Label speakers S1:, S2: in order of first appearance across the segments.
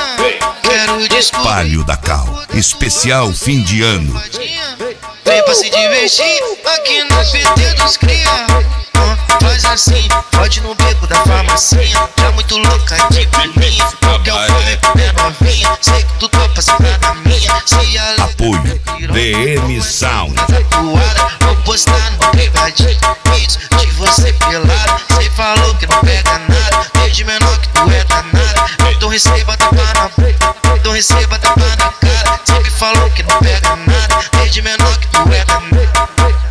S1: Quero descobrir.
S2: Palio da Cal, especial fim de ano.
S1: Vem pra se divertir aqui no PT dos cria. Faz assim, pode no beco da farmacinha. Já muito louca de pininha. Porque eu fui é novinha. Sei que tu topa se pra minha. Se ela
S2: Apoio DM Sound.
S1: vou postar no privadinho vídeos de você pelado. Cê falou que não pega nada. Desde menor que tu é danado. Então receba tapa na boca. Então receba tapa na cara. Sempre falou que não pega nada. Desde menor que tu é danado.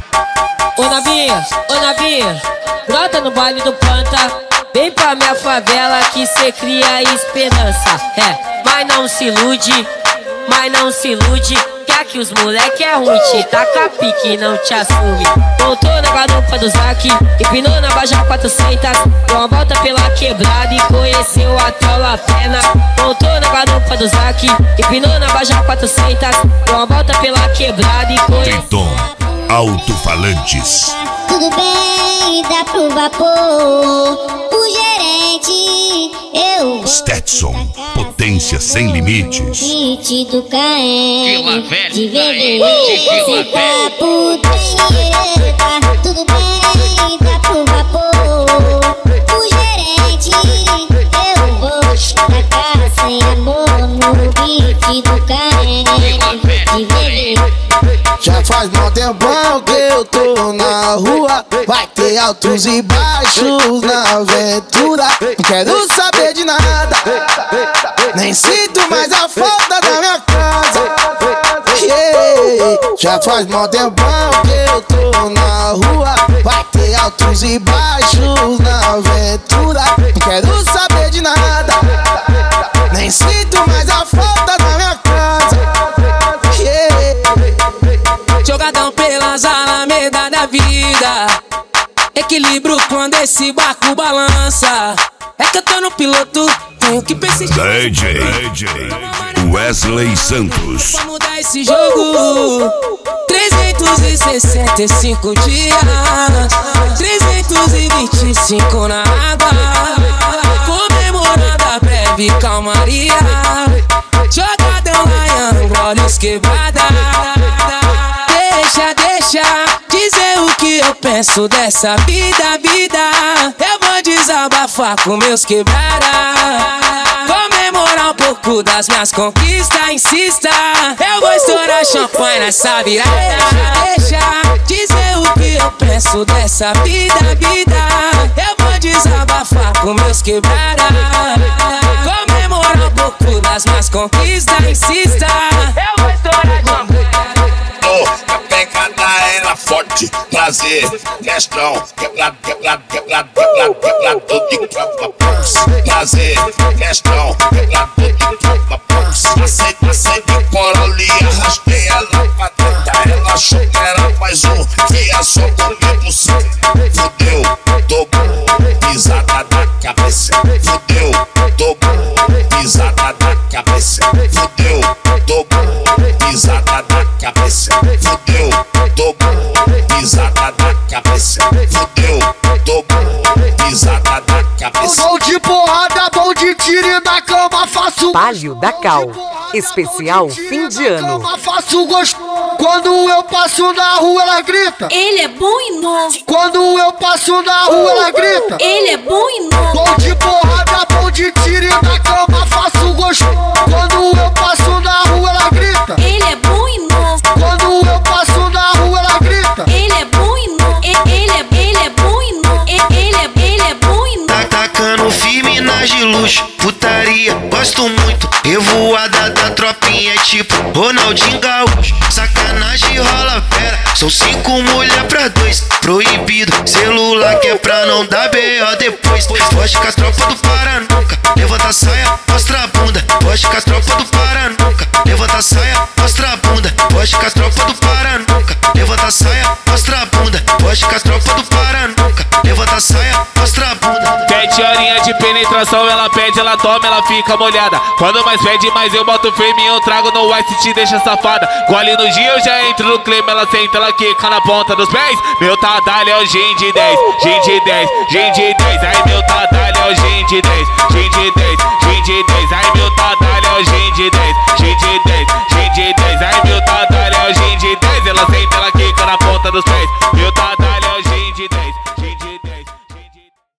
S3: Ô Navinha, brota no baile do Panta. Vem pra minha favela que cê cria esperança. Mas não se ilude, que aqui os moleque é ruim. Te taca pique e não te assume. Voltou na garupa do Zac, empinou na Baja 400. Deu uma volta pela quebrada e conheceu a Trola Pena. Voltou na garupa do Zac, empinou na Baja 400. Deu uma volta pela quebrada e conheceu.
S2: Triton Alto-Falantes.
S4: Tudo bem, dá pro vapor. O gerente, eu.
S2: Stetson, potência sem limites.
S4: Hit do KM, de VV.
S5: Vila
S4: Sem papo, tem tá. Tudo bem, dá pro vapor. O gerente, eu vou tacar sem amor no beat do KM, de VV.
S6: Já faz mó tempão que eu tô na rua. Vai ter altos e baixos na aventura. Não quero saber de nada, nem sinto mais a falta da minha casa. Já faz mó tempão que eu tô na rua. Vai ter altos e baixos na aventura. Não quero saber de nada, nem sinto mais a falta da minha casa.
S3: Jogadão pelas alamedas da vida. Equilíbrio quando esse barco balança. É que eu tô no piloto, tenho que persistir.
S2: DJ Wesley Santos.
S3: Pra mudar esse jogo 365 dias 325 na água. Comemorando a breve calmaria. Jogadão Ryan, olhos quebrada. Deixa dizer o que eu penso dessa vida. Eu vou desabafar com meus quebrada. Comemorar um pouco das minhas conquistas. Insista, eu vou estourar champanhe nessa virada. Deixa dizer o que eu penso dessa vida. Eu vou desabafar com meus quebrada. Comemorar um pouco das minhas conquistas. Insista, eu vou estourar champanhe.
S7: A pegada era forte, prazer, questão, quebrado de tropa, prazer, questão, quebrado de tropa, passei de Corolla e arrastei ela pra dentro. Ela achou que era mais um, que ia só comigo sim. Fudeu, dobrou, pisada da cabeça. Fudeu, dobrou, pisada da cabeça. Fudeu, dobrou, pisada da cabeça. Fudeu, dobrou, pisada da cabeça. Fudeu, dobrou, pisada da cabeça.
S6: Bom de porrada, bom de tiro e na cama faço.
S8: Palio da Cal, especial fim de ano.
S6: Faço gosto. Quando eu passo na rua ela grita.
S4: Ele é bom e novo.
S6: Quando eu passo na rua ela grita.
S4: Ele é bom e novo.
S6: Bom de porrada, bom de tiro e na cama faço gosto. Quando eu passo na rua ela grita.
S4: Ele é bom e novo.
S6: Quando eu passo na rua ela grita.
S4: Ele é bom e novo. Ele é bom e novo. Ele é bom e novo.
S1: Tá tacando firme nas de luxo, putaria, gosto muito. Revoada da tropinha, tipo Ronaldinho Gaúcho. Sacanagem rola fera, são 5 mulher pra 2. Proibido, celular que é pra não dar B.O. depois. Foge com as tropas do Paranuca, levanta a saia, mostra a bunda. Foge com as tropas do Paranuca, levanta a saia, mostra a bunda. Foge com as tropas do Paranuca, levanta a saia, mostra a bunda. Foge com as tropas do Paranuca, levanta a saia, mostra a bunda.
S5: 7 horinhas de penetração, ela pede, ela toma, ela fica molhada. Quando mais pede, mais eu boto firme, eu trago no ice, te deixa safada. Gole no dia, eu já entro no clima, ela senta, ela quica na ponta dos pés. Meu tadalho é o gin de 10, gin de 10, gin de 10. Aí meu tadalho é o gin de 10, gin de 10, gin de 10. Aí meu tadalho é gin de 10, gin de 10, gin de 10. Aí meu tadalho é o gin de 10. Ela senta, ela quica na ponta dos pés.